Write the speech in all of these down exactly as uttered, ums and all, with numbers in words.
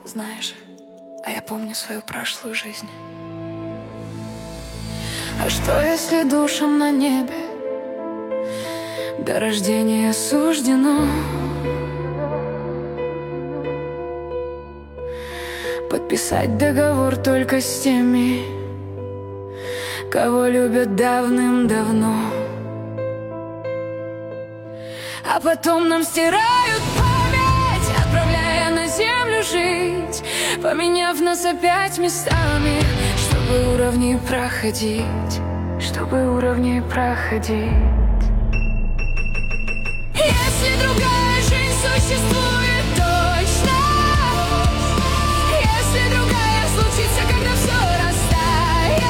Знаешь, а я помню свою прошлую жизнь. А что, если душам на небе до рождения суждено подписать договор только с теми, кого любят давным-давно, а потом нам стирают память, отправляя на землю жить, поменяв нас опять местами, чтобы уровни проходить, чтобы уровни проходить. Если другая жизнь существует точно, если другая случится, когда все растает,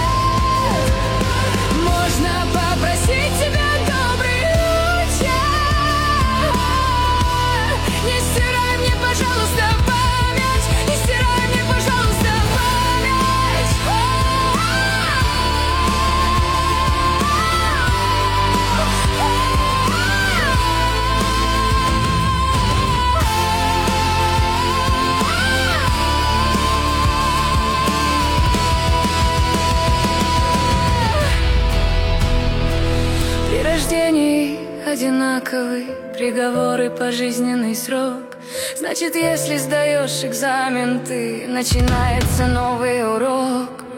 можно попросить тебя добрый вечер. Не стирай мне, пожалуйста, память, не стирай мне, пожалуйста, память. При рождении одинаковый приговор и пожизненный срок. Значит, если сдаешь экзамен ты, начинается новый урок.